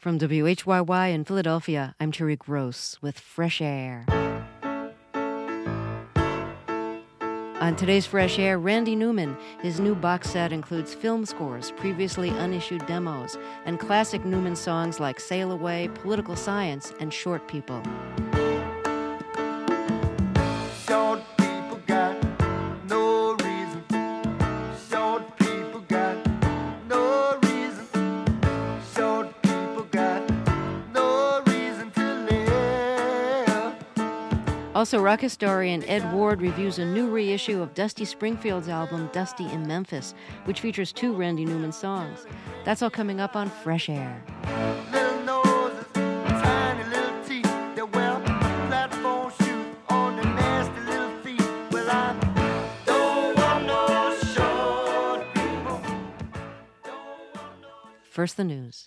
From WHYY in Philadelphia, I'm Terry Gross with Fresh Air. On today's Fresh Air, Randy Newman. His new box set includes film scores, previously unissued demos, and classic Newman songs like Sail Away, Political Science, and Short People. Short people got no reason. Short people got no reason. Short people got no reason to live. Also, rock historian Ed Ward reviews a new reissue of Dusty Springfield's album Dusty in Memphis, which features 2 Randy Newman songs. That's all coming up on Fresh Air. Little noses, tiny little teeth. They wear platform shoes on their nasty little feet. Well, I don't want no short people. Don't want no. First, the news.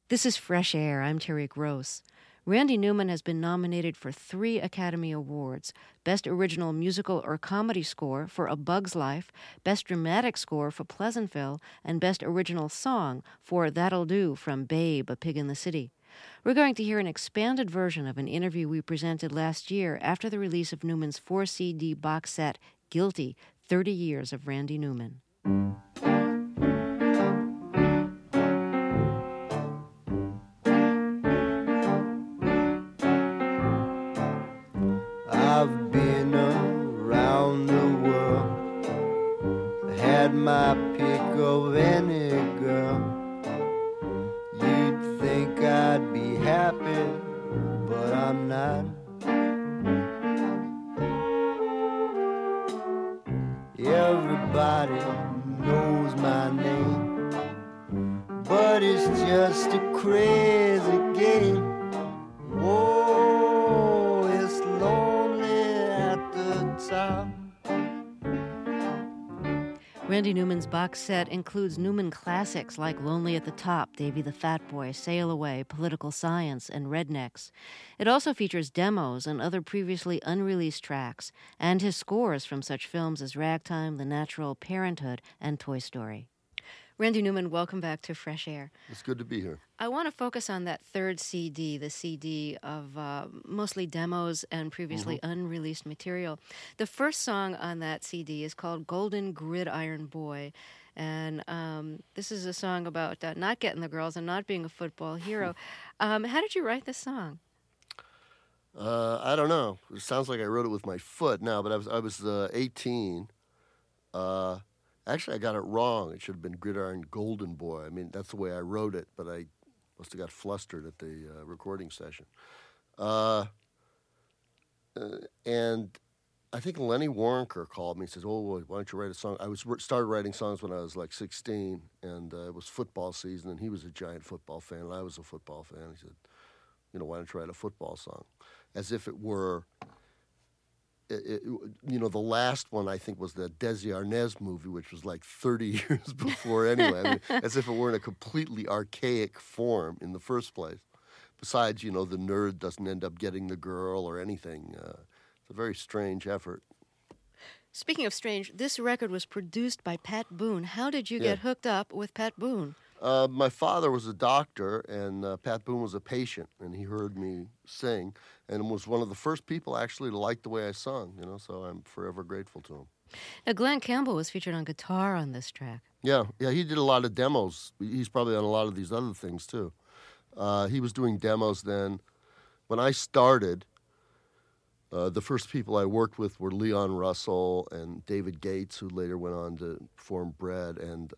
This is Fresh Air. I'm Terry Gross. Randy Newman has been nominated for 3 Academy Awards: Best Original Musical or Comedy Score for A Bug's Life, Best Dramatic Score for Pleasantville, and Best Original Song for That'll Do from Babe, A Pig in the City. We're going to hear an expanded version of an interview we presented last year after the release of Newman's 4-CD box set, Guilty, 30 Years of Randy Newman. I've been around the world, had my pick of any girl. You'd think I'd be happy, but I'm not. Everybody knows my name, but it's just a crazy game. Whoa, it's lonely at the top. Randy Newman's box set includes Newman classics like Lonely at the Top, Davy the Fat Boy, Sail Away, Political Science, and Rednecks. It also features demos and other previously unreleased tracks, and his scores from such films as Ragtime, The Natural, Parenthood, and Toy Story. Randy Newman, welcome back to Fresh Air. It's good to be here. I want to focus on that third CD, the CD of mostly demos and previously unreleased material. The first song on that CD is called Golden Gridiron Boy, and this is a song about not getting the girls and not being a football hero. How did you write this song? I don't know. It sounds like I wrote it with my foot now, but I was 18. Actually, I got it wrong. It should have been Gridiron Golden Boy. I mean, that's the way I wrote it, but I must have got flustered at the recording session. And I think Lenny Waronker called me and says, "Oh, why don't you write a song?" I started writing songs when I was like 16, and it was football season, and he was a giant football fan, and I was a football fan. He said, "Why don't you write a football song?" As if it were... the last one I think was the Desi Arnaz movie, which was like 30 years before anyway. I mean, as if it were in a completely archaic form in the first place. Besides, the nerd doesn't end up getting the girl or anything. It's a very strange effort. Speaking of strange, this record was produced by Pat Boone. How did you get hooked up with Pat Boone? My father was a doctor, and Pat Boone was a patient, and he heard me sing, and was one of the first people actually to like the way I sung, so I'm forever grateful to him. Now, Glenn Campbell was featured on guitar on this track. Yeah, he did a lot of demos. He's probably on a lot of these other things, too. He was doing demos then. When I started, the first people I worked with were Leon Russell and David Gates, who later went on to form Bread, and...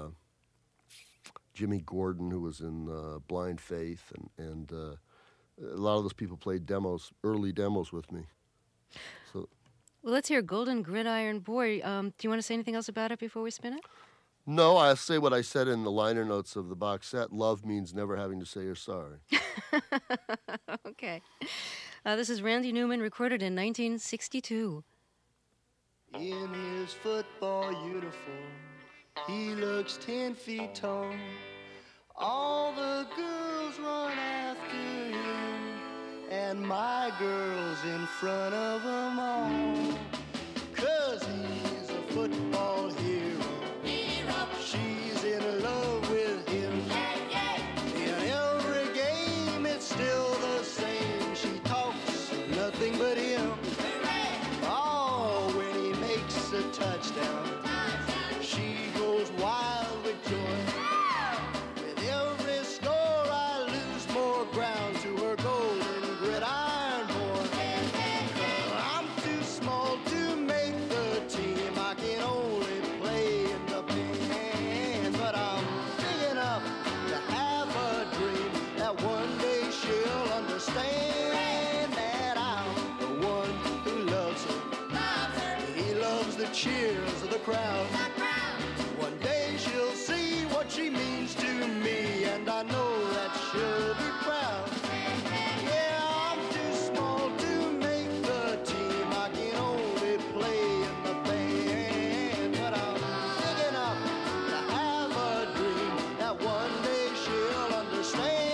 Jimmy Gordon, who was in Blind Faith, and a lot of those people played early demos with me. So, well, let's hear Golden Gridiron Boy. Do you want to say anything else about it before we spin it? No, I'll say what I said in the liner notes of the box set. Love means never having to say you're sorry. Okay. This is Randy Newman, recorded in 1962. In his football uniform, he looks 10 feet tall. All the girls run after him, and my girl's in front of them all. 'Cause he's a football hero. She's in love with him. In every game it's still the same. She talks nothing but him. Oh, when he makes a touchdown, she goes wild with joy. With every score I lose more ground to her golden gridiron boy. 'Cause I'm too small to make the team. I can only play in the band. But I'm big enough to have a dream that one day she'll understand that I'm the one who loves her. He loves the cheers of the crowd. One day she'll see what she means to me, and I know that she'll be proud. Yeah, I'm too small to make the team. I can only play in the band. But I'm big enough to have a dream that one day she'll understand.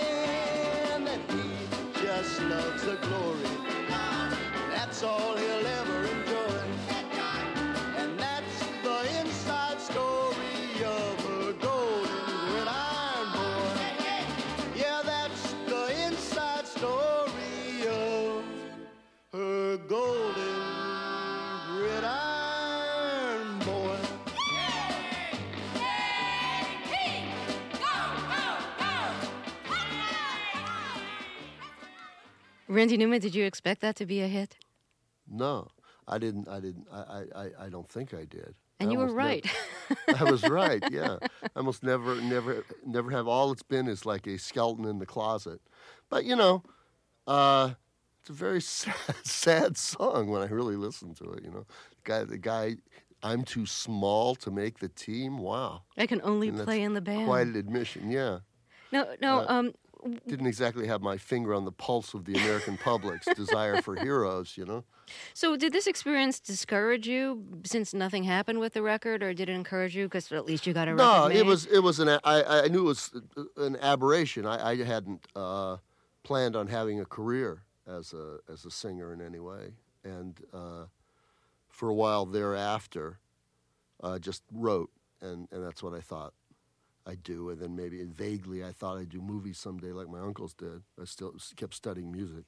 Randy Newman, did you expect that to be a hit? No, I didn't. I don't think I did. And I you were almost right. I was right. Yeah, I almost never have. All it's been is like a skeleton in the closet. But it's a very sad song when I really listen to it. The guy. I'm too small to make the team. Wow. I can only And play that's in the band. quite an admission. Yeah. No. Didn't exactly have my finger on the pulse of the American public's desire for heroes. So did this experience discourage you since nothing happened with the record, or did it encourage you because at least you got a record No, made? it was I knew it was an aberration. I hadn't planned on having a career as a singer in any way, and for a while thereafter, just wrote, and that's what I thought I'd do, and then maybe vaguely I thought I'd do movies someday like my uncles did. I still kept studying music.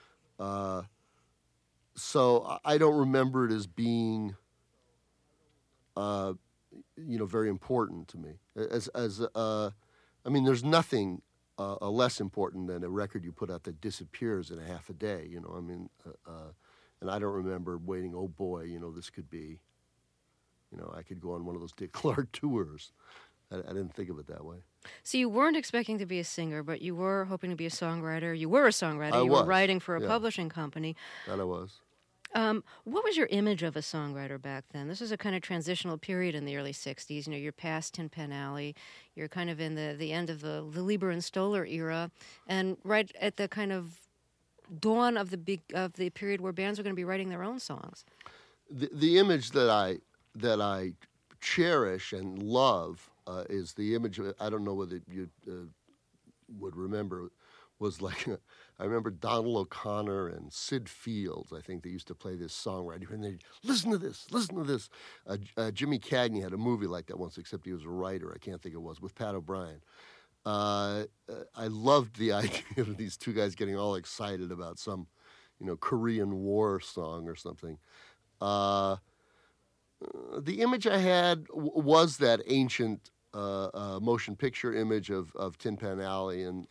So I don't remember it as being, very important to me. I mean, there's nothing less important than a record you put out that disappears in a half a day. And I don't remember waiting. Oh boy, this could be. I could go on one of those Dick Clark tours. I didn't think of it that way. So you weren't expecting to be a singer, but you were hoping to be a songwriter. You were a songwriter. You was, were writing for a yeah. publishing company. That I was. What was your image of a songwriter back then? This was a kind of transitional period in the early 60s. You're past Tin Pan Alley. You're kind of in the end of the Leiber and Stoller era, and right at the kind of dawn of the period where bands were going to be writing their own songs. The image that I cherish and love is the image of, I don't know whether you would remember, was like, I remember Donald O'Connor and Sid Fields. I think they used to play this song right here, and they'd listen to this. Jimmy Cagney had a movie like that once, except he was a writer. I can't think it was, with Pat O'Brien. I loved the idea of these two guys getting all excited about some, Korean War song or something. The image I had was that ancient motion picture image of Tin Pan Alley and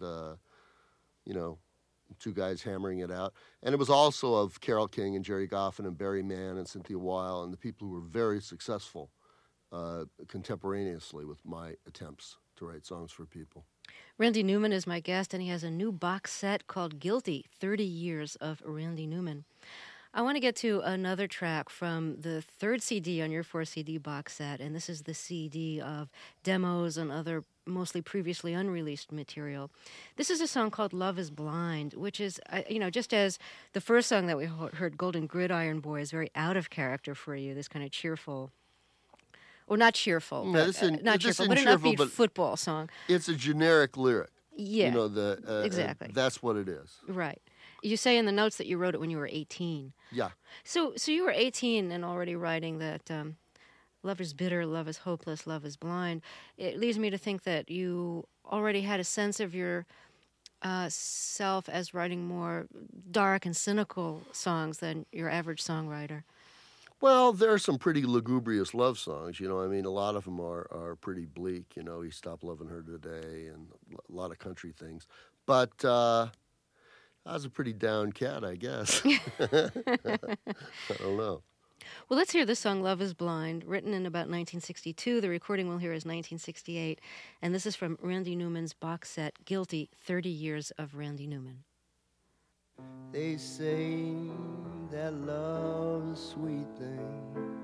two guys hammering it out. And it was also of Carole King and Jerry Goffin and Barry Mann and Cynthia Weil and the people who were very successful contemporaneously with my attempts to write songs for people. Randy Newman is my guest, and he has a new box set called Guilty, 30 Years of Randy Newman. I want to get to another track from the third CD on your 4-CD box set, and this is the CD of demos and other mostly previously unreleased material. This is a song called Love is Blind, which is, just as the first song that we heard, Golden Gridiron Boy, is very out of character for you, this kind of cheerful, or not cheerful, No, not cheerful, but an upbeat football song. It's a generic lyric. Yeah, exactly. That's what it is. Right. You say in the notes that you wrote it when you were 18. Yeah. So you were 18 and already writing that love is bitter, love is hopeless, love is blind. It leads me to think that you already had a sense of your self as writing more dark and cynical songs than your average songwriter. Well, there are some pretty lugubrious love songs, a lot of them are pretty bleak, He Stopped Loving Her Today and a lot of country things. But I was a pretty down cat, I guess. I don't know. Well, let's hear the song Love is Blind, written in about 1962. The recording we'll hear is 1968. And this is from Randy Newman's box set, Guilty, 30 Years of Randy Newman. They say that love's a sweet thing,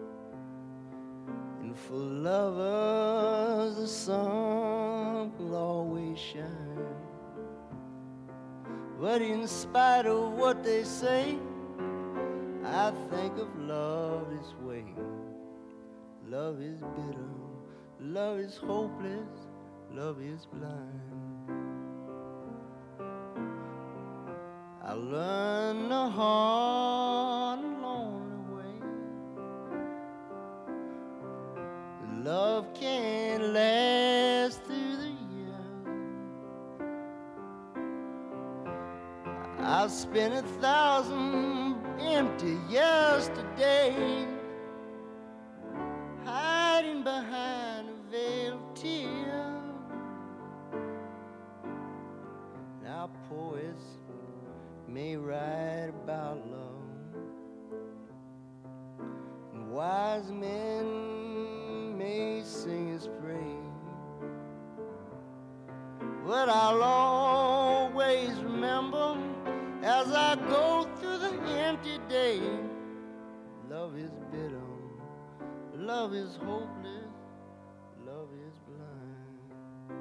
and for lovers the sun will always shine. But in spite of what they say, I think of love this way. Love is bitter, love is hopeless, love is blind. I learned the hard and lonely way. Love can't last through the years. I've spent 1,000 empty yesterdays, hiding behind a veil of tears. Now poets what I'll always remember as I go through the empty day. Love is bitter, love is hopeless, love is blind.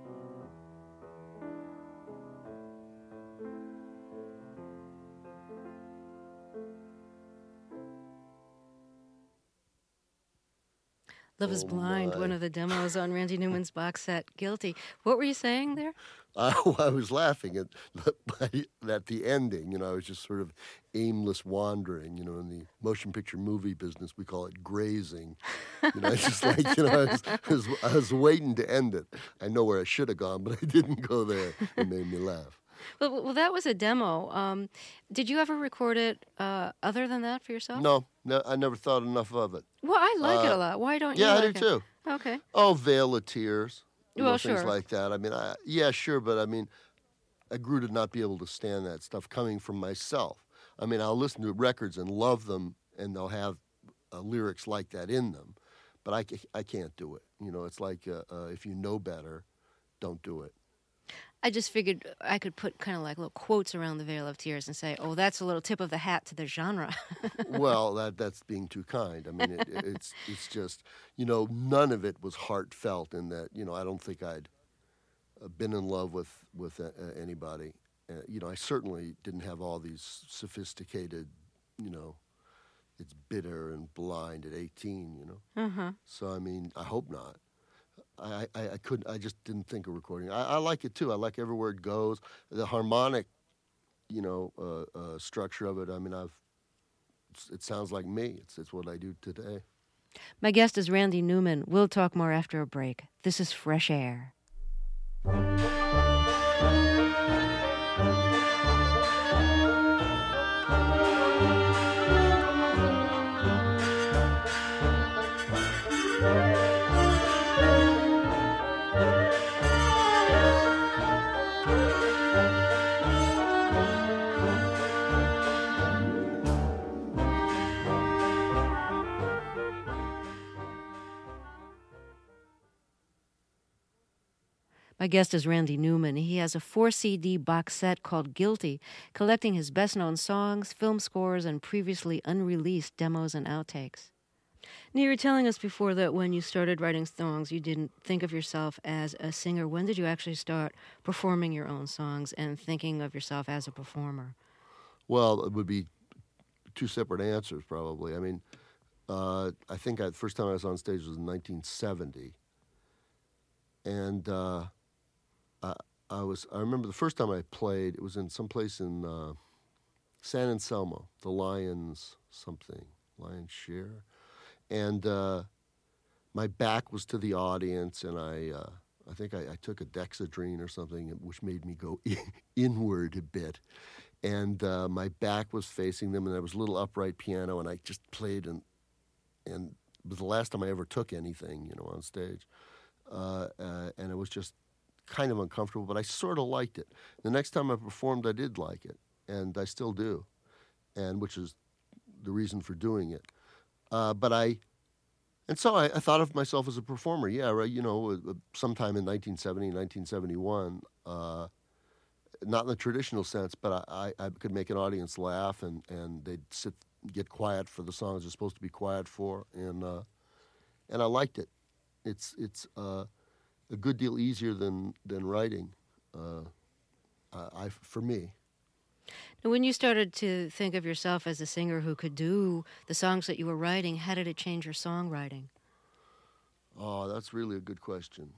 Love is Oh, Blind, my. one of the demos on Randy Newman's box set, Guilty. What were you saying there? I was laughing at the ending. I was just sort of aimless wandering. In the motion picture movie business, we call it grazing. It's just like, I was waiting to end it. I know where I should have gone, but I didn't go there. It made me laugh. Well, that was a demo. Did you ever record it other than that for yourself? No, I never thought enough of it. Well, I like it a lot. Why don't you Yeah, like I it? do too. Okay. Oh, Veil of Tears. Well, Things sure. like that. I mean, yeah, sure, but I mean, I grew to not be able to stand that stuff coming from myself. I mean, I'll listen to records and love them, and they'll have lyrics like that in them, but I can't do it. It's like if you know better, don't do it. I just figured I could put kind of like little quotes around the Veil of Tears and say, oh, that's a little tip of the hat to the genre. Well, that's being too kind. I mean, it's just, none of it was heartfelt in that, I don't think I'd been in love with anybody. I certainly didn't have all these sophisticated, it's bitter and blind at 18, Uh-huh. So, I mean, I hope not. I couldn't. I just didn't think of recording. I like it too. I like everywhere it goes. The harmonic, structure of it. I mean, it sounds like me. It's what I do today. My guest is Randy Newman. We'll talk more after a break. This is Fresh Air. My guest is Randy Newman. He has a 4-CD box set called Guilty, collecting his best-known songs, film scores, and previously unreleased demos and outtakes. Now, you were telling us before that when you started writing songs, you didn't think of yourself as a singer. When did you actually start performing your own songs and thinking of yourself as a performer? Well, it would be two separate answers, probably. I mean, I think the first time I was on stage was in 1970, and I remember the first time I played. It was in some place in San Anselmo, the Lions Share, and my back was to the audience, and I think I took a Dexedrine or something, which made me go inward a bit. And my back was facing them, and there was a little upright piano, and I just played, and it was the last time I ever took anything, on stage. And it was just kind of uncomfortable, but I sort of liked it. The next time I performed, I did like it, and I still do, and which is the reason for doing it. So I thought of myself as a performer. Yeah, right. Sometime in 1970, 1971. Not in the traditional sense, but I could make an audience laugh, and they'd get quiet for the songs they're supposed to be quiet for, and I liked it. It's a good deal easier than writing, for me. Now, when you started to think of yourself as a singer who could do the songs that you were writing, how did it change your songwriting? Oh, that's really a good question.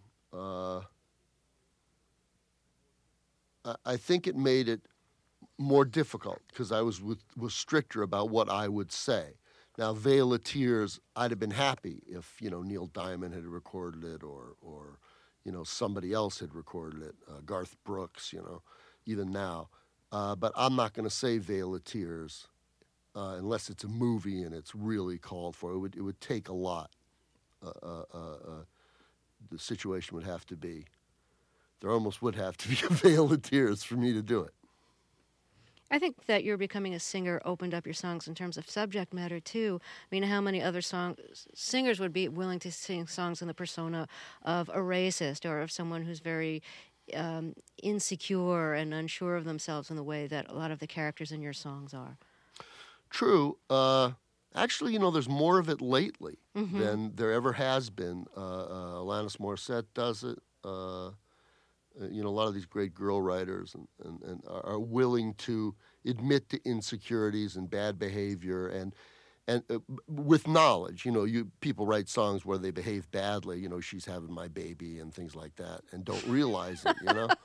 I think it made it more difficult because I was stricter about what I would say. Now, Veil of Tears, I'd have been happy if, Neil Diamond had recorded it or somebody else had recorded it, Garth Brooks, even now. But I'm not going to say Veil of Tears unless it's a movie and it's really called for. It would take a lot. The situation would have to be. There almost would have to be a Veil of Tears for me to do it. I think that your becoming a singer opened up your songs in terms of subject matter, too. I mean, how many other singers would be willing to sing songs in the persona of a racist or of someone who's very insecure and unsure of themselves in the way that a lot of the characters in your songs are. True. Actually, there's more of it lately than there ever has been. Alanis Morissette does it. A lot of these great girl writers and are willing to admit to insecurities and bad behavior and with knowledge. People write songs where they behave badly. She's having my baby and things like that, and don't realize it.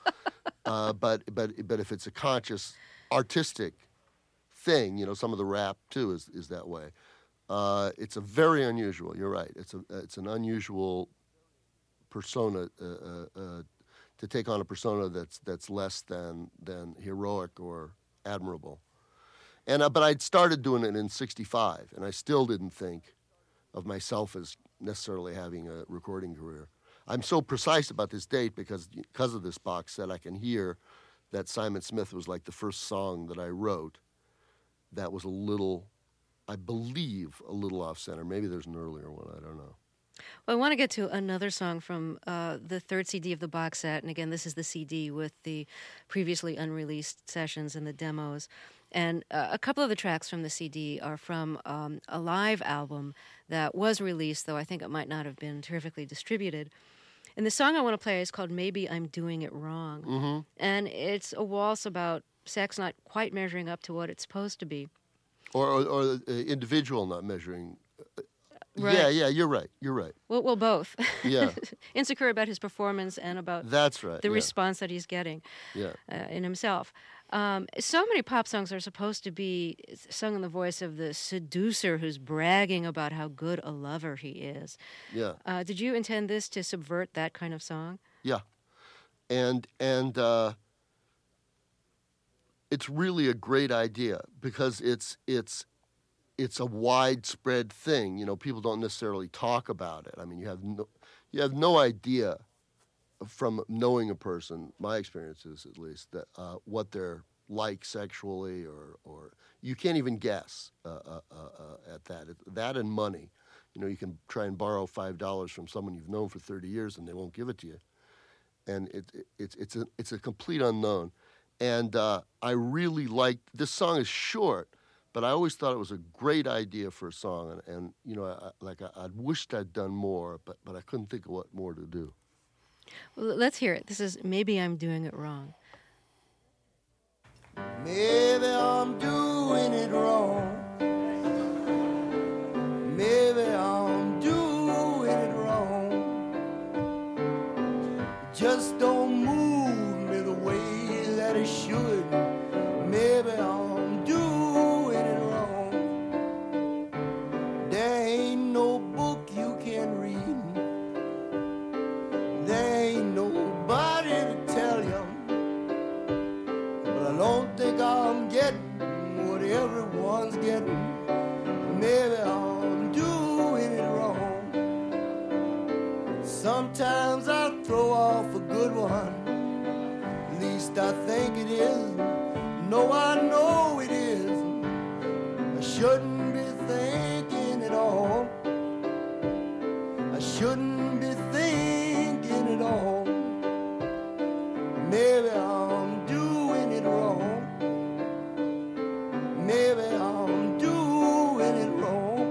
But if it's a conscious artistic thing, some of the rap too is that way. It's a very unusual. You're right. It's an unusual persona to take on a persona that's less than heroic or admirable. But I'd started doing it in '65, and I still didn't think of myself as necessarily having a recording career. I'm so precise about this date because of this box set. I can hear that Simon Smith was like the first song that I wrote that was I believe, a little off-center. Maybe there's an earlier one. I don't know. Well, I want to get to another song from the third CD of the box set. And again, this is the CD with the previously unreleased sessions and the demos. And a couple of the tracks from the CD are from a live album that was released, though I think it might not have been terrifically distributed. And the song I want to play is called Maybe I'm Doing It Wrong. Mm-hmm. And it's a waltz about sex not quite measuring up to what it's supposed to be. Or the individual not measuring. Right. Yeah, you're right. Well, both. Yeah. Insecure about his performance and about that's right. the response that he's getting in himself. So many pop songs are supposed to be sung in the voice of the seducer who's bragging about how good a lover he is. Yeah. Did you intend this to subvert that kind of song? Yeah. And it's really a great idea because it's a widespread thing. People don't necessarily talk about it. I mean, you have no idea from knowing a person, my experiences at least, that what they're like sexually, or you can't even guess at that. That and money. You can try and borrow $5 from someone you've known for 30 years and they won't give it to you. And it's a complete unknown. And I really liked this song. Is short, but I always thought it was a great idea for a song. And I wished I'd done more, but I couldn't think of what more to do. Well, let's hear it. This is Maybe I'm Doing It Wrong. Maybe I'm doing it wrong. Maybe I'm doing it wrong. Just don't move me the way that it should. Maybe I'm doing it wrong. There ain't no book you can read. There ain't nobody to tell you. But I don't think I'm getting what everyone's getting. Maybe I'm doing it wrong. Sometimes I throw off a good one. At least I think it is. No, I know it is. I shouldn't be thinking at all. I shouldn't be thinking at all. Maybe I'm doing it wrong. Maybe I'm doing it wrong.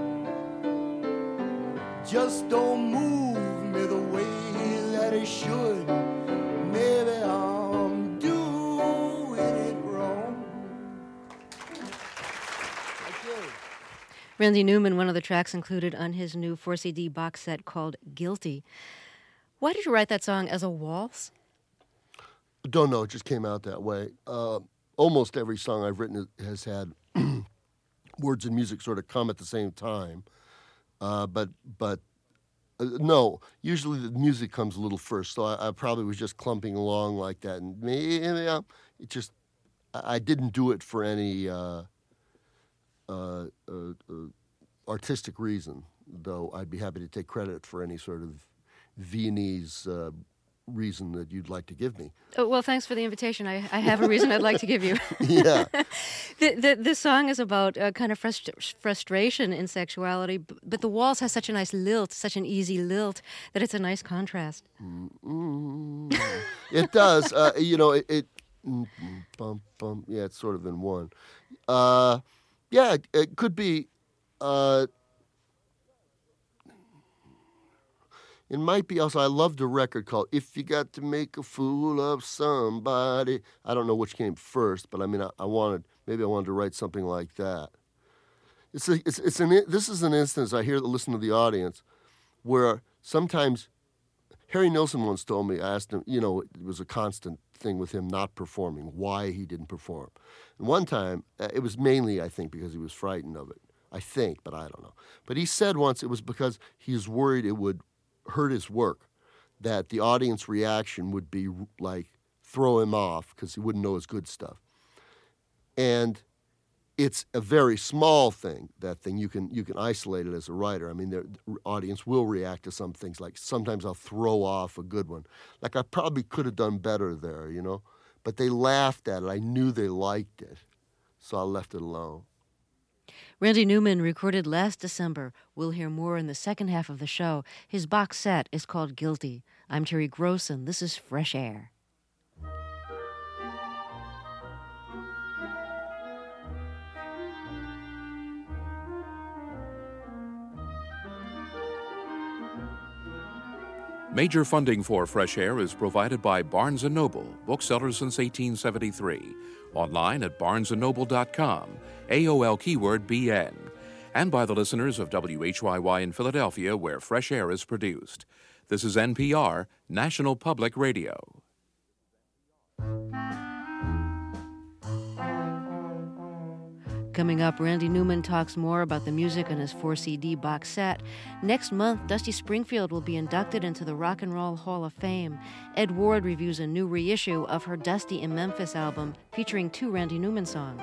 Just don't move me the way that it should. Maybe I'm doing it wrong. Okay. Randy Newman, one of the tracks included on his new 4-CD box set called Guilty. Why did you write that song as a waltz? Don't know. It just came out that way. Almost every song I've written has had words and music sort of come at the same time. No, usually the music comes a little first. So I probably was just clumping along like that. And I didn't do it for any artistic reason, though I'd be happy to take credit for any sort of Viennese reason that you'd like to give me. Oh, well, thanks for the invitation. I have a reason I'd like to give you. Yeah. This song is about kind of frustration in sexuality, but the waltz has such a nice lilt, such an easy lilt, that it's a nice contrast. Mm-hmm. It does. Bum, bum. Yeah, it's sort of in one. Yeah, it could be. It might be also. I loved a record called "If You Got to Make a Fool of Somebody." I don't know which came first, but I mean, I wanted to write something like that. This is an instance I listen to the audience, where sometimes Harry Nilsson once told me. I asked him, it was a constant thing with him not performing, why he didn't perform. And one time, it was mainly, I think, because he was frightened of it. I think, but I don't know. But he said once it was because he was worried it would hurt his work, that the audience reaction would be like throw him off because he wouldn't know his good stuff. And it's a very small thing, that thing. You can isolate it as a writer. I mean, the audience will react to some things. Like sometimes I'll throw off a good one. Like I probably could have done better there, But they laughed at it. I knew they liked it. So I left it alone. Randy Newman recorded last December. We'll hear more in the second half of the show. His box set is called Guilty. I'm Terry Gross, and this is Fresh Air. Major funding for Fresh Air is provided by Barnes & Noble, booksellers since 1873. Online at barnesandnoble.com, AOL keyword BN. And by the listeners of WHYY in Philadelphia, where Fresh Air is produced. This is NPR, National Public Radio. Coming up, Randy Newman talks more about the music on his 4-CD box set. Next month, Dusty Springfield will be inducted into the Rock and Roll Hall of Fame. Ed Ward reviews a new reissue of her Dusty in Memphis album featuring 2 Randy Newman songs.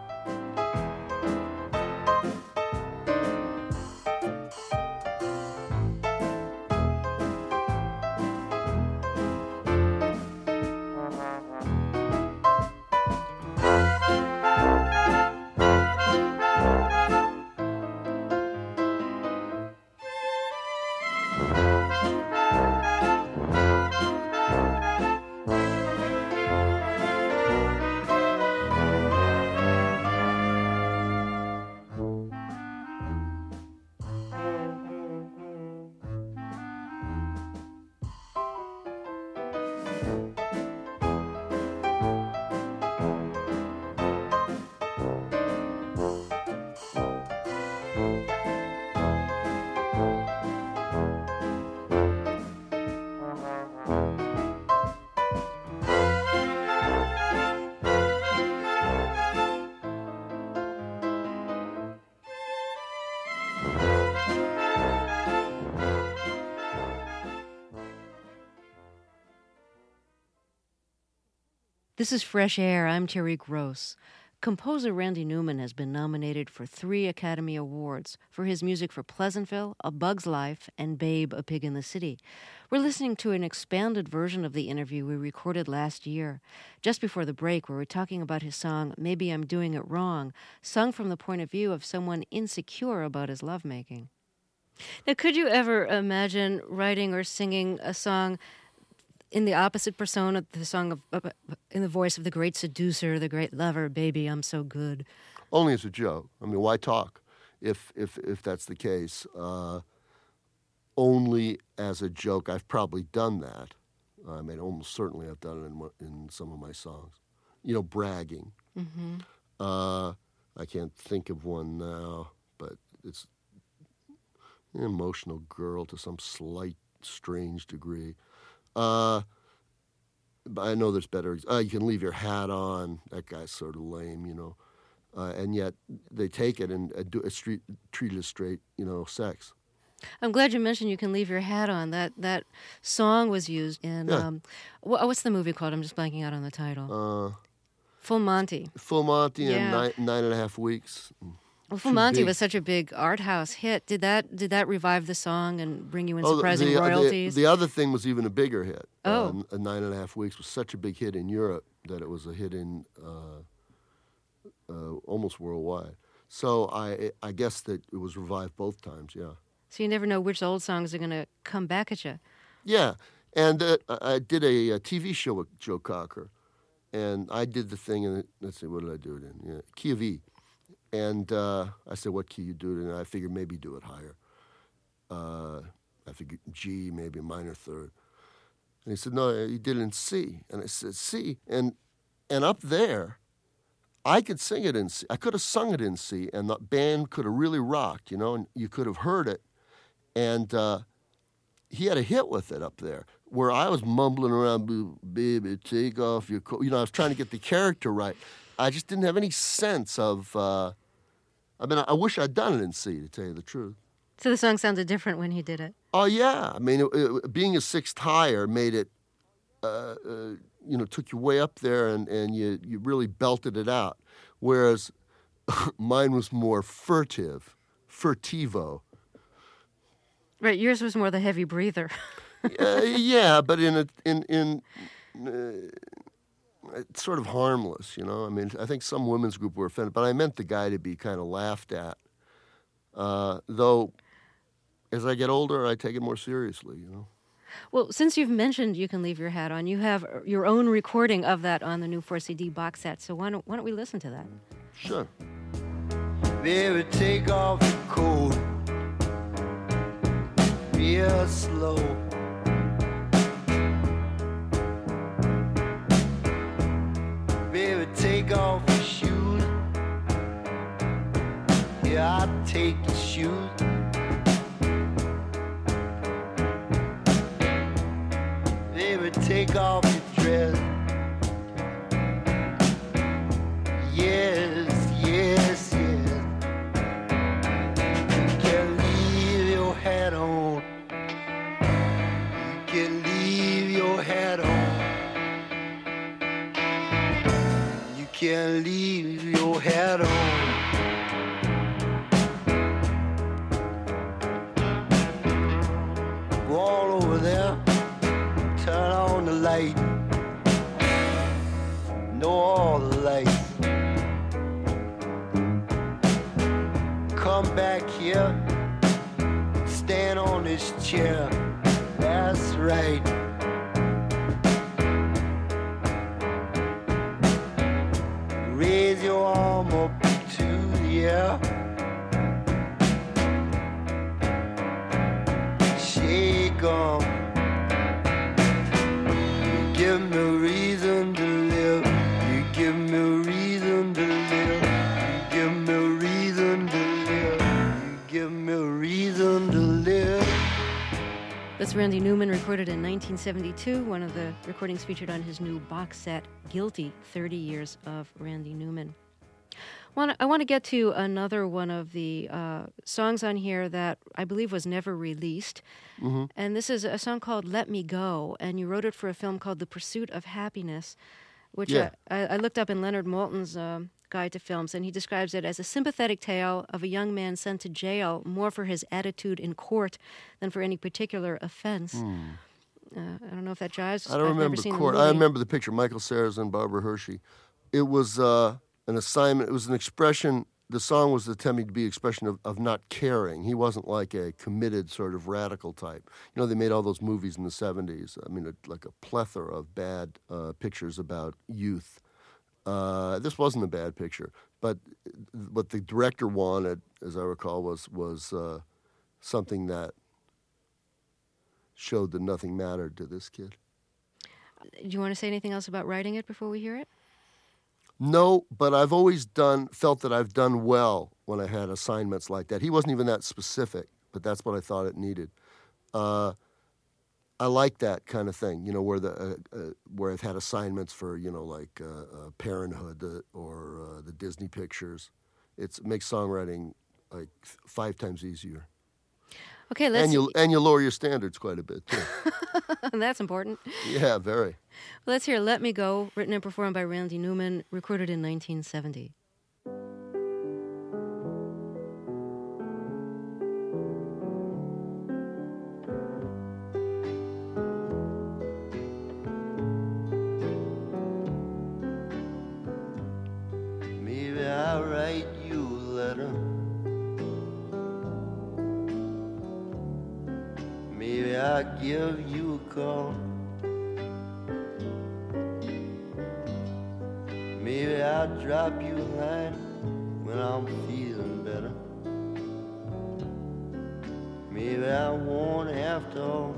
This is Fresh Air. I'm Terry Gross. Composer Randy Newman has been nominated for 3 Academy Awards for his music for Pleasantville, A Bug's Life, and Babe, A Pig in the City. We're listening to an expanded version of the interview we recorded last year. Just before the break, we were talking about his song, Maybe I'm Doing It Wrong, sung from the point of view of someone insecure about his lovemaking. Now, could you ever imagine writing or singing a song in the opposite persona, the song in the voice of the great seducer, the great lover, baby, I'm so good? Only as a joke. I mean, why talk if that's the case? Only as a joke. I've probably done that. I mean, almost certainly I've done it in some of my songs. Bragging. Mm-hmm. I can't think of one now, but it's an emotional girl to some slight, strange degree. But I know there's better. You can leave your hat on. That guy's sort of lame, and yet they take it and treat it as straight, sex. I'm glad you mentioned You Can Leave Your Hat On. That song was used in what's the movie called? I'm just blanking out on the title. Full Monty. Full Monty and 9.5 Weeks. Well, Full Monty was such a big art house hit. Did that revive the song and bring you in surprising royalties? The other thing was even a bigger hit. 9.5 Weeks was such a big hit in Europe that it was a hit in almost worldwide. So I guess that it was revived both times, yeah. So you never know which old songs are going to come back at you. Yeah, And I did a TV show with Joe Cocker, and I did the thing, and let's see, what did I do it in? Yeah, key of E. And I said, what key you do it in? And I figured maybe do it higher. I figured G, maybe a minor third. And he said, no, you did it in C. And I said, C. And up there, I could sing it in C. I could have sung it in C, and the band could have really rocked, you know, and you could have heard it. And he had a hit with it up there, where I was mumbling around, baby, take off your coat. You know, I was trying to get the character right. I just didn't have any sense of, I wish I'd done it in C, to tell you the truth. So the song sounded different when he did it. Oh, yeah. I mean, being a sixth higher made it, took you way up there, and you really belted it out. Whereas mine was more furtivo. Right, yours was more the heavy breather. Yeah, but it's sort of harmless, you know. I mean, I think some women's group were offended, but I meant the guy to be kind of laughed at. Though, as I get older, I take it more seriously, you know. Well, since you've mentioned You Can Leave Your Hat On, you have your own recording of that on the new 4CD box set. So why don't we listen to that? Sure. Baby, take off your coat real slow. Baby, take off your shoes. Yeah, I'll take your shoes. Baby, take off your dress. Yes, yes, yes. You can leave your hat on. You can leave your hat on. You can leave your hat on. Go all over there. Turn on the light. Know all the lights. Come back here. Stand on this chair. That's right. Raise your arm up to the air. Shake 'em. Give me a reason to live. You give me a reason to live. You give me a reason to live. You give me a reason to live. That's Randy Newman, recorded in 1972, one of the recordings featured on his new box set, Guilty, 30 Years of Randy Newman. I want to get to another one of the songs on here that I believe was never released. Mm-hmm. And this is a song called Let Me Go, and you wrote it for a film called The Pursuit of Happiness, which I looked up in Leonard Maltin's Guide to Films, and he describes it as a sympathetic tale of a young man sent to jail more for his attitude in court than for any particular offense. I don't know if that jives. I don't remember court. I remember the picture, Michael Cera and Barbara Hershey. It was an assignment. It was an expression. The song was attempting to be an expression of not caring. He wasn't like a committed sort of radical type. You know, they made all those movies in the 70s. I mean, like a plethora of bad pictures about youth. This wasn't a bad picture, but what the director wanted, as I recall, was something that showed that nothing mattered to this kid. Do you want to say anything else about writing it before we hear it? No, but I've always felt that I've done well when I had assignments like that. He wasn't even that specific, but that's what I thought it needed. I like that kind of thing, you know, where I've had assignments for, you know, like Parenthood or the Disney pictures. It makes songwriting like 5 times easier. Okay, and you lower your standards quite a bit too. That's important. Yeah, very. Well, let's hear "Let Me Go," written and performed by Randy Newman, recorded in 1970. Maybe I'll write you a letter. Maybe I'll give you a call. I'll drop you a line when I'm feeling better. Maybe I won't after all.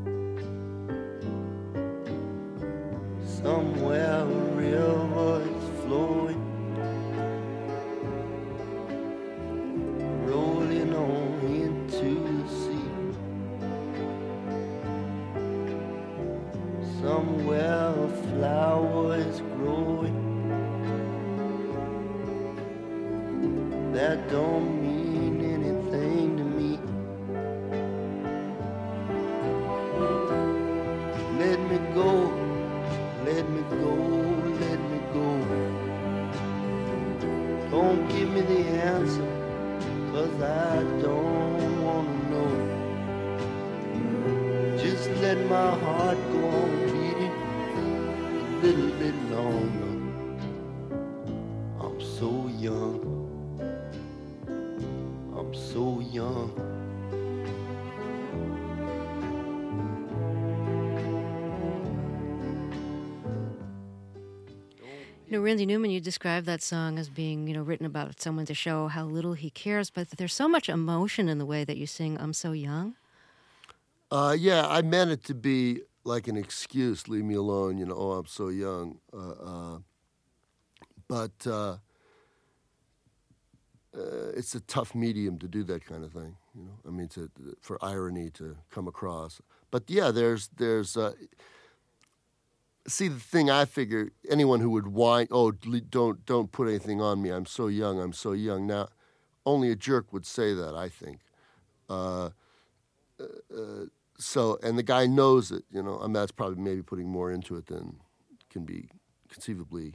Somewhere a river is flowing, rolling on into the sea. Somewhere a flower is growing that don't mean anything to me. Let me go, let me go, let me go. Don't give me the answer, 'cause I don't wanna know. Just let my heart go on beating a little bit longer. I'm so young, I'm so young. You know, Randy Newman, you described that song as being, written about someone to show how little he cares, but there's so much emotion in the way that you sing I'm So Young. Yeah, I meant it to be like an excuse, leave me alone, oh, I'm so young. But it's a tough medium to do that kind of thing, I mean, for irony to come across. But yeah, there's see, the thing I figure, anyone who would whine, oh, don't put anything on me, I'm so young, I'm so young. Now, only a jerk would say that, I think. So, and the guy knows it, I mean, that's probably maybe putting more into it than can be conceivably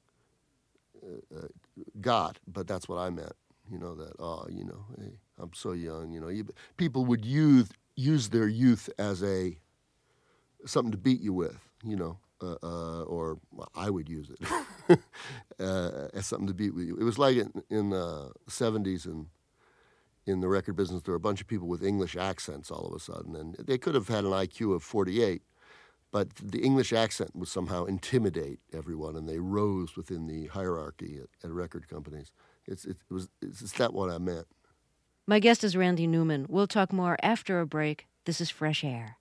got, but that's what I meant, that, hey, I'm so young, people would use their youth as something to beat you with, or well, I would use it as something to beat with you. It was like in the 70s and in the record business, there were a bunch of people with English accents all of a sudden, and they could have had an IQ of 48, but the English accent would somehow intimidate everyone, and they rose within the hierarchy at record companies. It's that what I meant. My guest is Randy Newman. We'll talk more after a break. This is Fresh Air.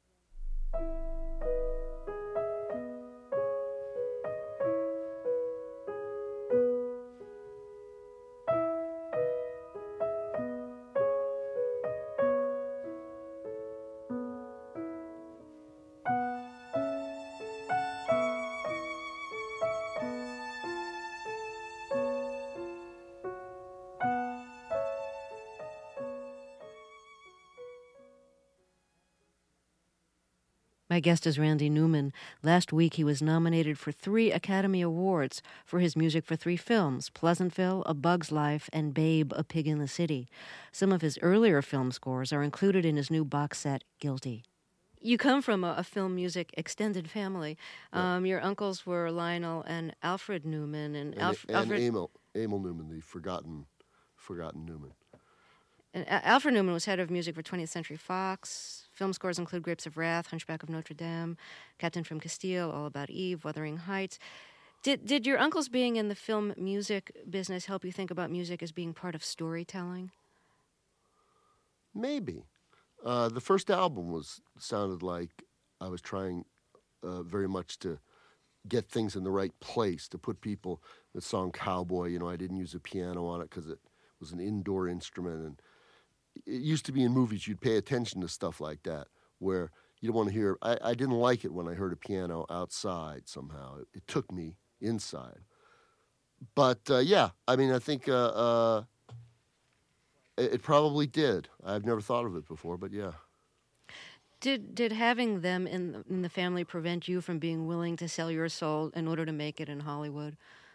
My guest is Randy Newman. Last week he was nominated for 3 Academy Awards for his music for 3 films, Pleasantville, A Bug's Life, and Babe, A Pig in the City. Some of his earlier film scores are included in his new box set, Guilty. You come from a film music extended family. Your uncles were Lionel and Alfred Newman. And Emil Newman, the forgotten Newman. And Alfred Newman was head of music for 20th Century Fox. Film scores include Grapes of Wrath, Hunchback of Notre Dame, Captain from Castile, All About Eve, Wuthering Heights. Did your uncles being in the film music business help you think about music as being part of storytelling? Maybe. The first album sounded like I was trying very much to get things in the right place, to put people, the song Cowboy, I didn't use a piano on it because it was an indoor instrument, and it used to be in movies you'd pay attention to stuff like that, where you don't want to hear. I didn't like it when I heard a piano outside somehow. It took me inside. But yeah, I mean, I think it probably did. I've never thought of it before, but yeah. Did having them in the family prevent you from being willing to sell your soul in order to make it in Hollywood?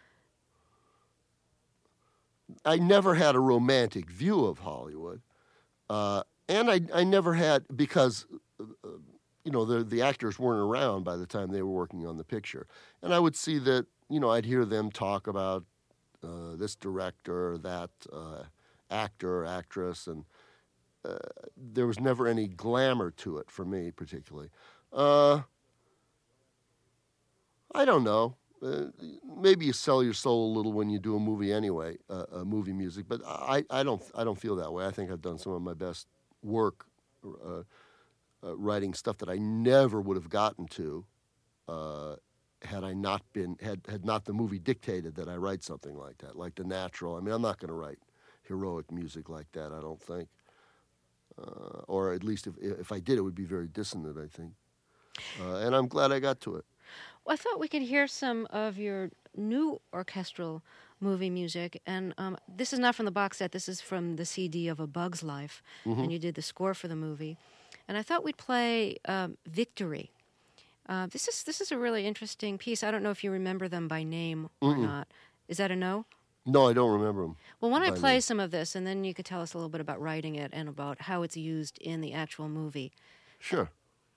I never had a romantic view of Hollywood. And I never had, because, the actors weren't around by the time they were working on the picture. And I would see that, I'd hear them talk about this director, that actor or actress, and there was never any glamour to it for me particularly. I don't know. maybe you sell your soul a little when you do a movie anyway, movie music. But I don't feel that way. I think I've done some of my best work writing stuff that I never would have gotten to had not the movie dictated that I write something like that, like The Natural. I mean, I'm not going to write heroic music like that, I don't think. Or at least if I did, it would be very dissonant, I think. And I'm glad I got to it. Well, I thought we could hear some of your new orchestral movie music. And this is not from the box set. This is from the CD of A Bug's Life. Mm-hmm. And you did the score for the movie. And I thought we'd play Victory. This is a really interesting piece. I don't know if you remember them by name or not. Is that a no? No, I don't remember them. Well, why don't I play some of this, and then you could tell us a little bit about writing it and about how it's used in the actual movie. Sure.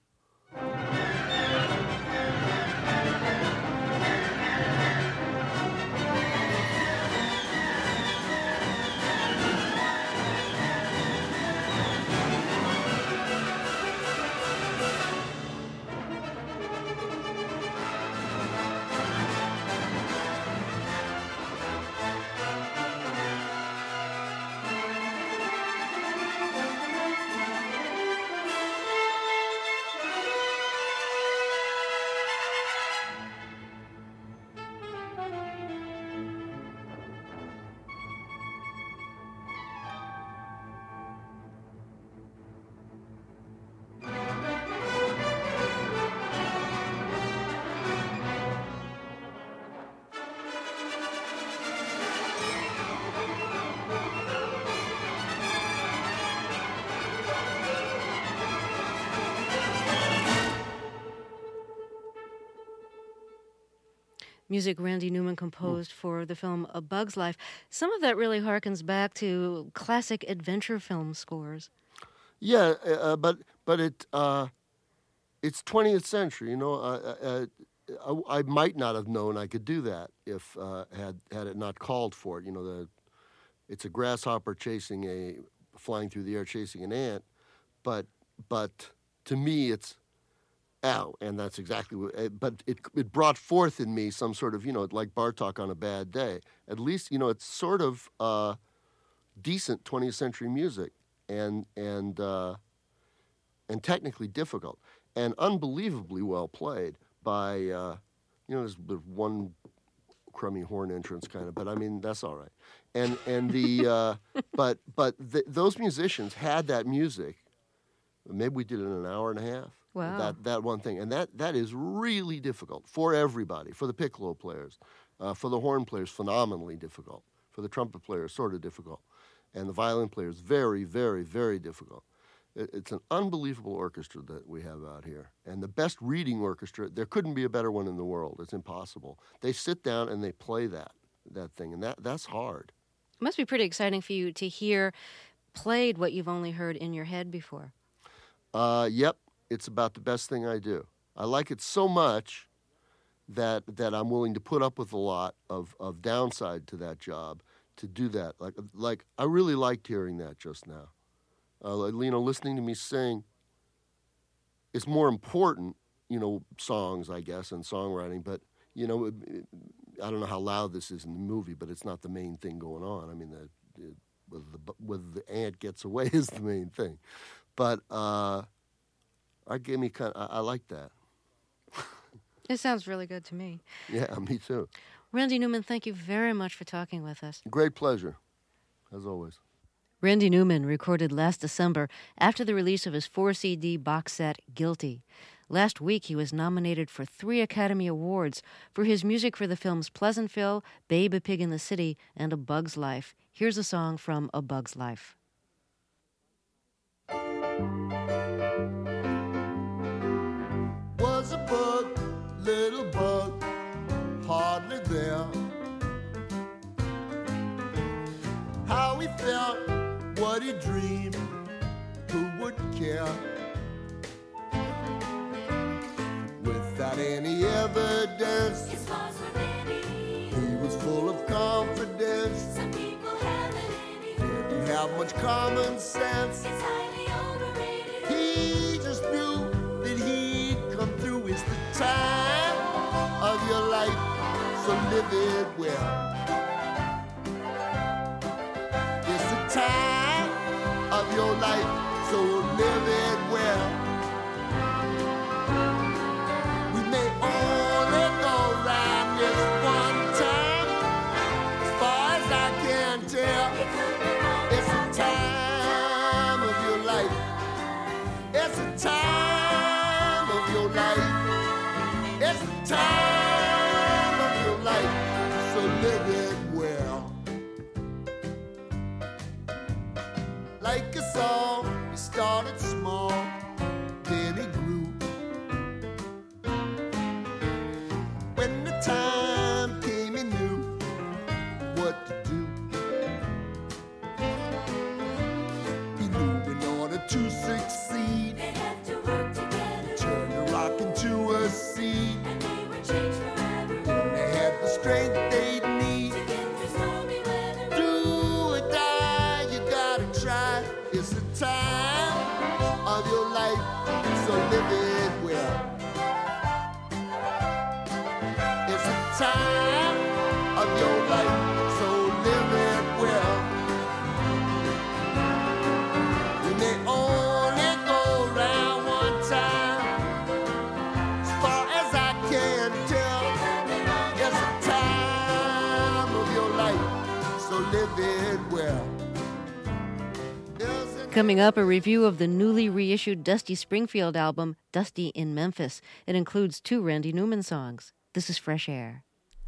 Music Randy Newman composed for the film A Bug's Life. Some of that really harkens back to classic adventure film scores. Yeah, but it's 20th century. You know, I might not have known I could do that if had it not called for it. You know, it's a grasshopper flying through the air chasing an ant, but to me it's ow, and that's exactly what. But it brought forth in me some sort of, you know, like Bartok on a bad day. At least, you know, it's sort of decent 20th century music, and technically difficult, and unbelievably well played by you know, there's one crummy horn entrance kind of, but I mean that's all right. And the those musicians had that music. Maybe we did it in an hour and a half. Wow. That one thing. And that is really difficult for everybody, for the piccolo players, for the horn players, phenomenally difficult, for the trumpet players, sort of difficult, and the violin players, very, very, very difficult. It's an unbelievable orchestra that we have out here. And the best reading orchestra, there couldn't be a better one in the world. It's impossible. They sit down and they play that thing, and that's hard. It must be pretty exciting for you to hear played what you've only heard in your head before. Yep. It's about the best thing I do. I like it so much that I'm willing to put up with a lot of downside to that job to do that. Like I really liked hearing that just now. You know, listening to me sing is more important, you know, songs, I guess, and songwriting. But, you know, I don't know how loud this is in the movie, but it's not the main thing going on. I mean, whether the ant gets away is the main thing. But I like that. It sounds really good to me. Yeah, me too. Randy Newman, thank you very much for talking with us. Great pleasure, as always. Randy Newman recorded last December after the release of his 4-CD box set, Guilty. Last week, he was nominated for 3 Academy Awards for his music for the films Pleasantville, Babe, a Pig in the City, and A Bug's Life. Here's a song from A Bug's Life. Was a bug, little bug, hardly there. How he felt, what he dreamed, who would care? Without any evidence, His flaws were many. he was full of confidence. Some people haven't any. Didn't have much common sense. It's highly overrated. He just knew that he'd come through. It's the time of your life. so live it well. It's the time of your life, so live it well. We may only go round this one time, as far as I can tell. It's the time of your life. It's the time of your life. It's the time of your life, so live it well. Like a song, it started small, then it grew. When the time came, he knew what to do. He knew in order to succeed, They have to work together, turn the rock into a seed. and they would change forever. They had the strength they'd need. To get through stormy weather, Do or die, you gotta try. It's the time of your life, so live it well. It's the time of your life, so live it well. You may only go round one time, as far as I can tell. It's the time of your life, so live it well. There's an Coming up, a review of the newly reissued Dusty Springfield album, Dusty in Memphis. It includes 2 Randy Newman songs. This is Fresh Air.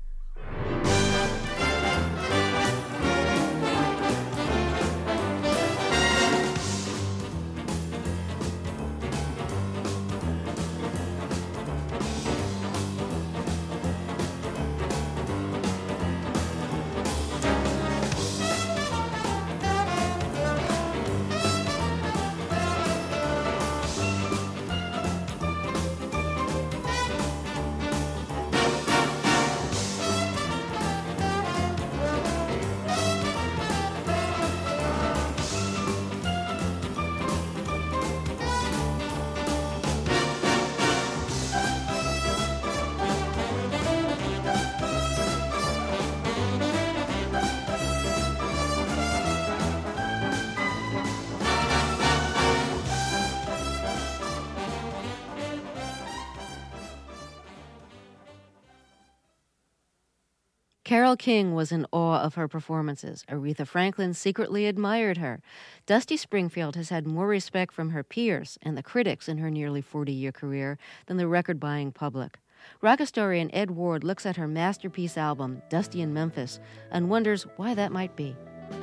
Carole King was in awe of her performances. Aretha Franklin secretly admired her. Dusty Springfield has had more respect from her peers and the critics in her nearly 40-year career than the record-buying public. Rock historian Ed Ward looks at her masterpiece album, Dusty in Memphis, and wonders why that might be.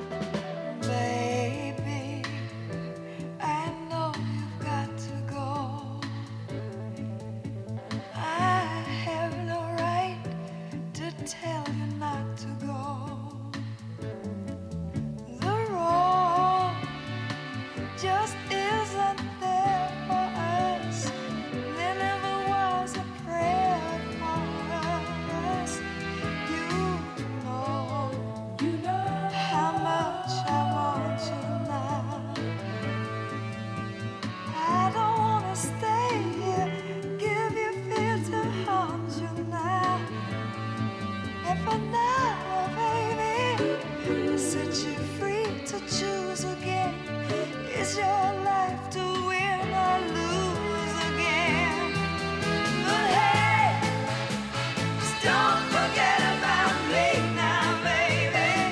Baby, I know you've got to go. I have no right to tell you not to go. The road just isn't there for us. There never was a prayer for us. You know how much I want you now. I don't wanna stay here, give you fear to haunt you now. And for now, baby, to set you free to choose again. It's your life to win or lose again. But hey, just don't forget about me now, baby.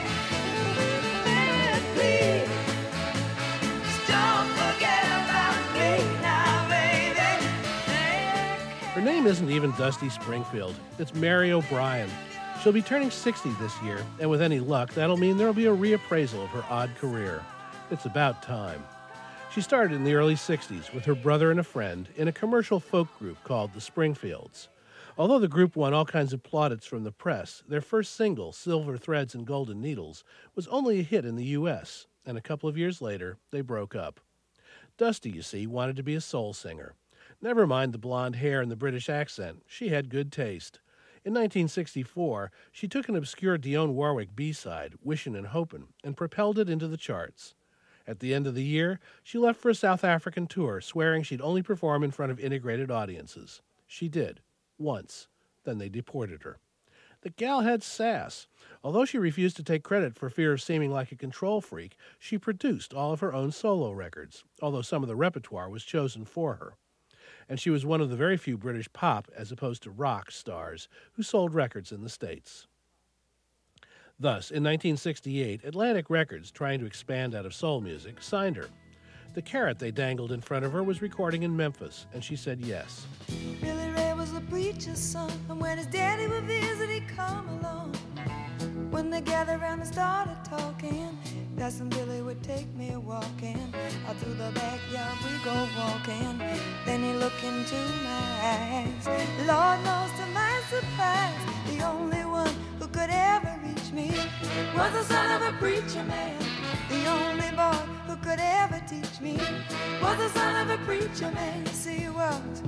Baby, please, just don't forget about me now, baby. Her name isn't even Dusty Springfield. It's Mary O'Brien. She'll be turning 60 this year, and with any luck, that'll mean there'll be a reappraisal of her odd career. It's about time. She started in the early 60s with her brother and a friend in a commercial folk group called the Springfields. Although the group won all kinds of plaudits from the press, their first single, Silver Threads and Golden Needles, was only a hit in the U.S., and a couple of years later, they broke up. Dusty, you see, wanted to be a soul singer. Never mind the blonde hair and the British accent, she had good taste. In 1964, she took an obscure Dionne Warwick B-side, Wishin' and Hopin', and propelled it into the charts. At the end of the year, she left for a South African tour, swearing she'd only perform in front of integrated audiences. She did, once. Then they deported her. The gal had sass. Although she refused to take credit for fear of seeming like a control freak, she produced all of her own solo records, although some of the repertoire was chosen for her. And she was one of the very few British pop, as opposed to rock, stars who sold records in the States. Thus, in 1968, Atlantic Records, trying to expand out of soul music, signed her. The carrot they dangled in front of her was recording in Memphis, and she said yes. Billy Ray was a preacher's son, and when his daddy would visit, he'd come along. When they gathered around and started talking, that's when Billy would take me walking. Out through the backyard we go walking. Then he looked into my eyes. Lord knows to my surprise, the only one who could ever reach me was the son of a preacher man. The only boy who could ever teach me was the son of a preacher man. Yes, he was.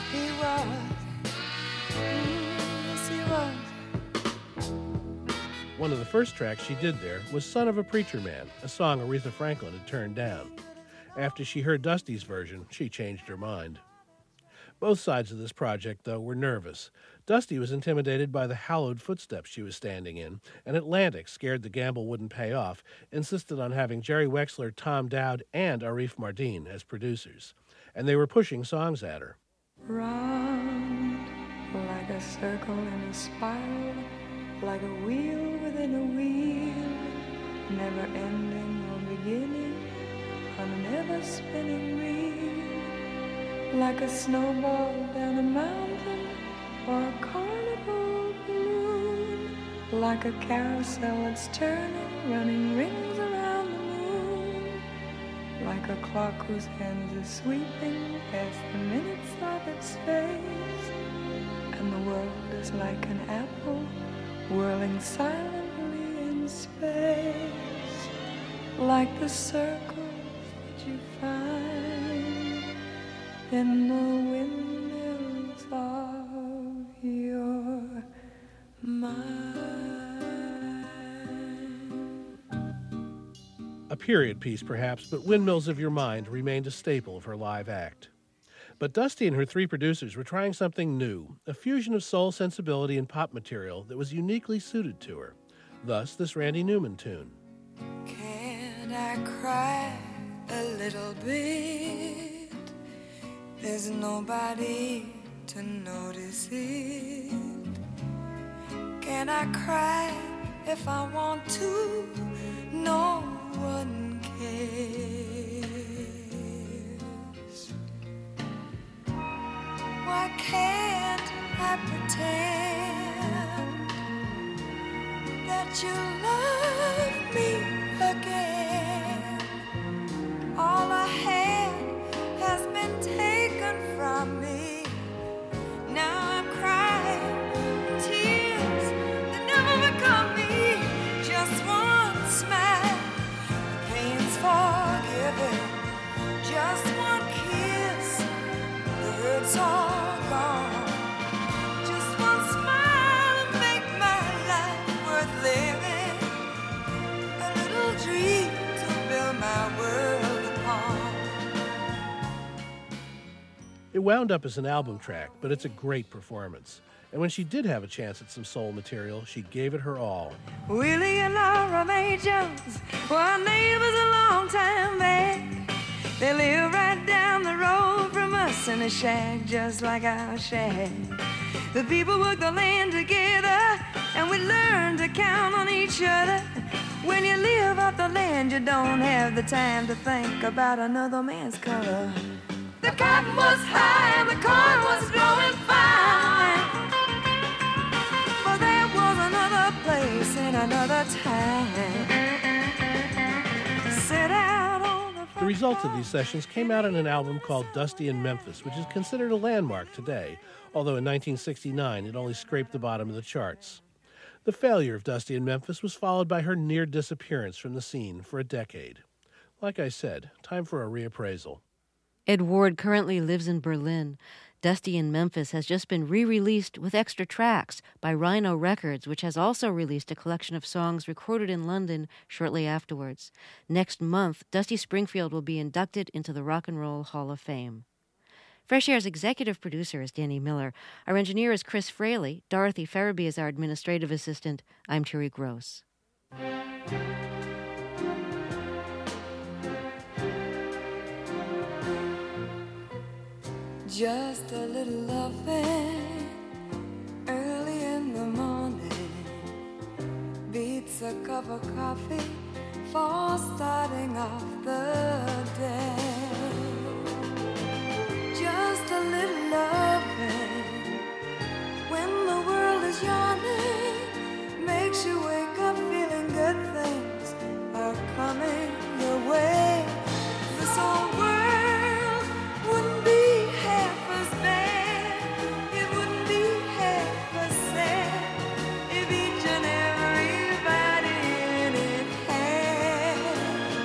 Yes, he was. One of the first tracks she did there was Son of a Preacher Man, a song Aretha Franklin had turned down. After she heard Dusty's version, she changed her mind. Both sides of this project, though, were nervous. Dusty was intimidated by the hallowed footsteps she was standing in, and Atlantic, scared the gamble wouldn't pay off, insisted on having Jerry Wexler, Tom Dowd, and Arif Mardin as producers. And they were pushing songs at her. Round like a circle in a spiral, like a wheel within a wheel, never ending or beginning on an ever spinning reel, like a snowball down a mountain or a carnival balloon, like a carousel that's turning, running rings around the moon, like a clock whose hands are sweeping past the minutes of its face, and the world is like an apple whirling silently in space, like the circles that you find in the windmills of your mind. A period piece, perhaps, but Windmills of Your Mind remained a staple of her live act. But Dusty and her three producers were trying something new, a fusion of soul sensibility and pop material that was uniquely suited to her. Thus, this Randy Newman tune. Can I cry a little bit? There's nobody to notice it. Can I cry if I want to? No one cares. Why can't I pretend that you love me again? All I had has been taken from me. Now I'm crying tears that never become me. Just one smile, the pain's forgiven. Just one kiss, the hurt's all gone. Just one smile and make my life worth living. A little dream to build my world upon. It wound up as an album track, but it's a great performance. And when she did have a chance at some soul material, she gave it her all. Willie and Laura Mae Jones were neighbors a long time back. They live right down the road from us in a shack just like our shack. The people work the land together and we learn to count on each other. When you live off the land, you don't have the time to think about another man's color. The cotton was high and the corn was growing fine, but there was another place in another time. Sit out on The results of these sessions came out in an album called Dusty in Memphis, which is considered a landmark today, although in 1969 it only scraped the bottom of the charts. The failure of Dusty in Memphis was followed by her near disappearance from the scene for a decade. Like I said, time for a reappraisal. Ed Ward currently lives in Berlin. Dusty in Memphis has just been re-released with extra tracks by Rhino Records, which has also released a collection of songs recorded in London shortly afterwards. Next month, Dusty Springfield will be inducted into the Rock and Roll Hall of Fame. Fresh Air's executive producer is Danny Miller. Our engineer is Chris Fraley. Dorothy Ferraby is our administrative assistant. I'm Terry Gross. Just a little loving early in the morning beats a cup of coffee for starting off the day. Just a little loving when the world is yawning makes you wake up feeling good things are coming your way. This whole world wouldn't be half as bad, it wouldn't be half as sad if each and everybody in it had.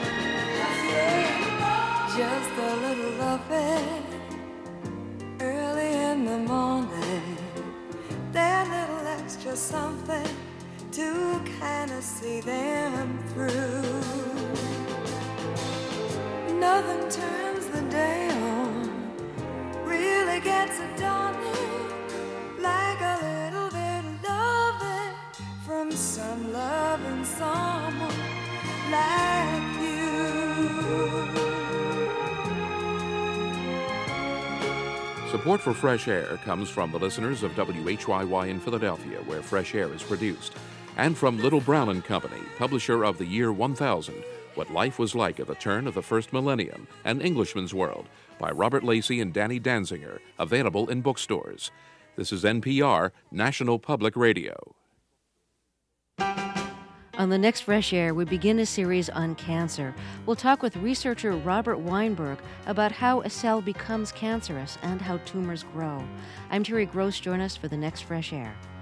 Yeah, just a little loving early in the morning, that little extra something to kind of see them through. Nothing turns the day on, really gets it dawning, like a little bit of loving from some loving someone like you. Support for Fresh Air comes from the listeners of WHYY in Philadelphia, where Fresh Air is produced, and from Little Brown and Company, publisher of The Year 1000, What Life Was Like at the Turn of the First Millennium, An Englishman's World, by Robert Lacey and Danny Danziger, available in bookstores. This is NPR, National Public Radio. On the next Fresh Air, we begin a series on cancer. We'll talk with researcher Robert Weinberg about how a cell becomes cancerous and how tumors grow. I'm Terry Gross. Join us for the next Fresh Air.